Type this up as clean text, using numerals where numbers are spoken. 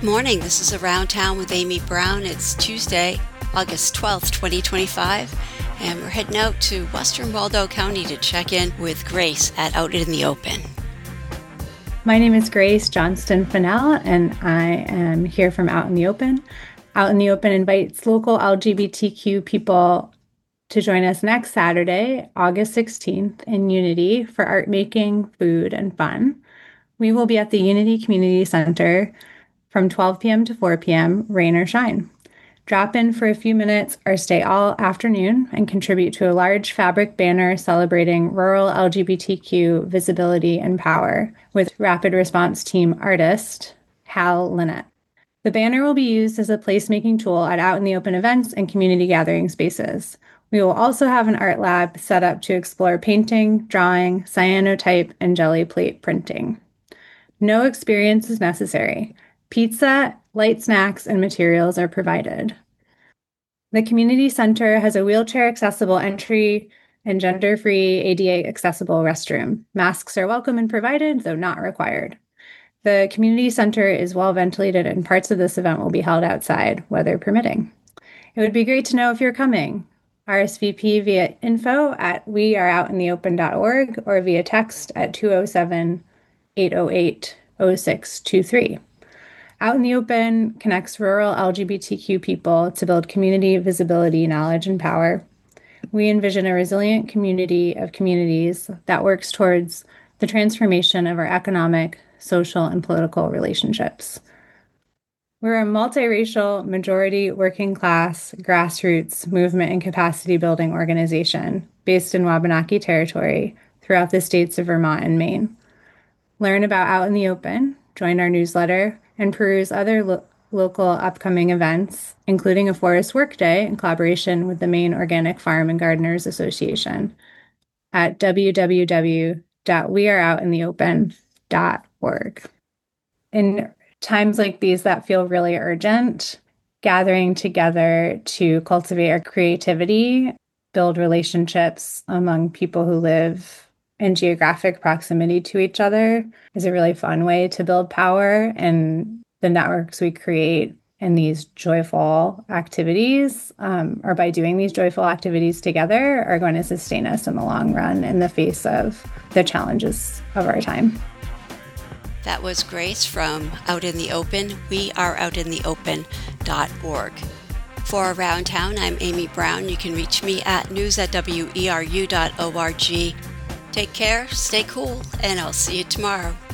Good morning. This is Around Town with Amy Brown. It's Tuesday, August 12th, 2025, and we're heading out to Western Waldo County to check in with Grace at Out in the Open. My name is Grace Johnston Fennell, and I am here from Out in the Open. Out in the Open invites local LGBTQ people to join us next Saturday, August 16th, in Unity for art making, food, and fun. We will be at the Unity Community Center from 12 p.m. to 4 p.m., rain or shine. Drop in for a few minutes or stay all afternoon and contribute to a large fabric banner celebrating rural LGBTQ visibility and power with Rapid Response Team artist Hal Linnett. The banner will be used as a placemaking tool at Out in the Open events and community gathering spaces. We will also have an art lab set up to explore painting, drawing, cyanotype, and jelly plate printing. No experience is necessary. Pizza, light snacks, and materials are provided. The community center has a wheelchair-accessible entry and gender-free ADA-accessible restroom. Masks are welcome and provided, though not required. The community center is well ventilated, and parts of this event will be held outside, weather permitting. It would be great to know if you're coming. RSVP via info@weareoutintheopen.org or via text at 207-808-0623. Out in the Open connects rural LGBTQ people to build community visibility, knowledge, and power. We envision a resilient community of communities that works towards the transformation of our economic, social, and political relationships. We're a multiracial, majority, working class, grassroots movement and capacity building organization based in Wabanaki Territory throughout the states of Vermont and Maine. Learn about Out in the Open, join our newsletter, and peruse other local upcoming events, including a forest workday in collaboration with the Maine Organic Farm and Gardeners Association at www.weareoutintheopen.org. In times like these that feel really urgent, gathering together to cultivate our creativity, build relationships among people who live in geographic proximity to each other is a really fun way to build power. And the networks we create in these joyful activities, or by doing these joyful activities together, are going to sustain us in the long run in the face of the challenges of our time. That was Grace from Out in the Open, weareoutintheopen.org. For Around Town, I'm Amy Brown. You can reach me at news@weru.org. Take care, stay cool, and I'll see you tomorrow.